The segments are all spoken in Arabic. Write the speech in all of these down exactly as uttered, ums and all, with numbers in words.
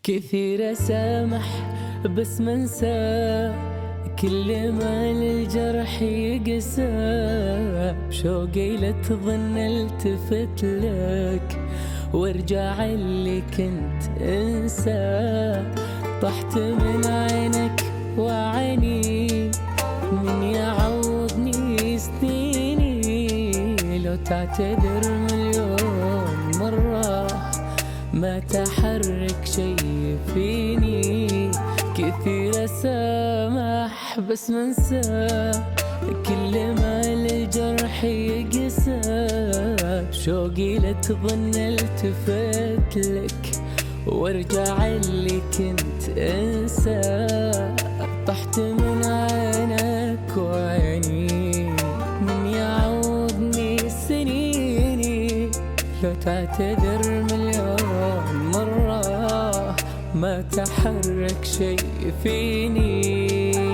كثير أسامح بس منسى، كل ما للجرح يقسى، بشوقي لا تظن التفت لك وارجع اللي كنت انسى. طحت من عينك وعيني، من يعوضني سنيني، لو تعتذر مليون مرة ما تحرك شي فيني. كثير أسامح بس منسى، كل ما الجرح يقسى، بشوقي لا تظن التفت لك وارجع اللي كنت انسى. طحت من عينك وعيني، من يعوضني سنيني، لو تعتذر مليون مرة ما تحرك شي فيني.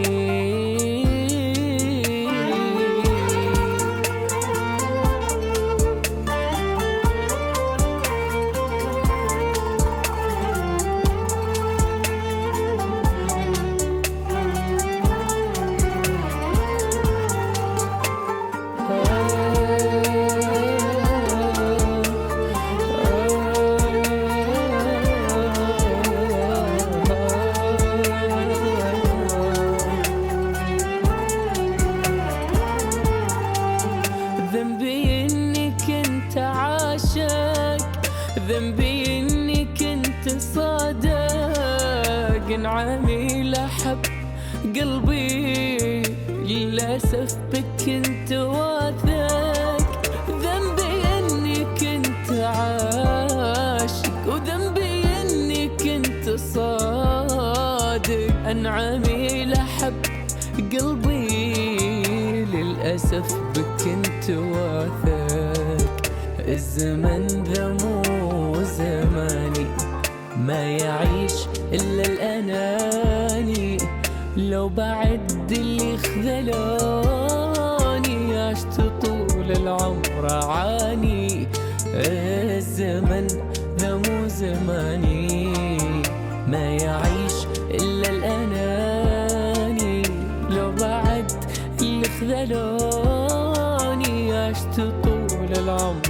ذنبي اني كنت عاشق، ذنبي اني كنت صادق، انعامي لحب قلبي للأسف بك كنت واثق. ذنبي اني كنت عاشق، وذنبي اني كنت صادق، انعامي لحب قلبي للأسف بك كنت واثق. الزمن ذا مو زماني، ما يعيش إلا الأناني، لو بعد اللي خذلوني عشت طول العمر أعاني. الزمن ذا مو زماني، ما يعيش إلا الأناني، لو بعد اللي خذلوني عشت طول العمر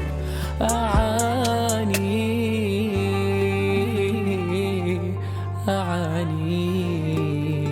أعاني أعاني.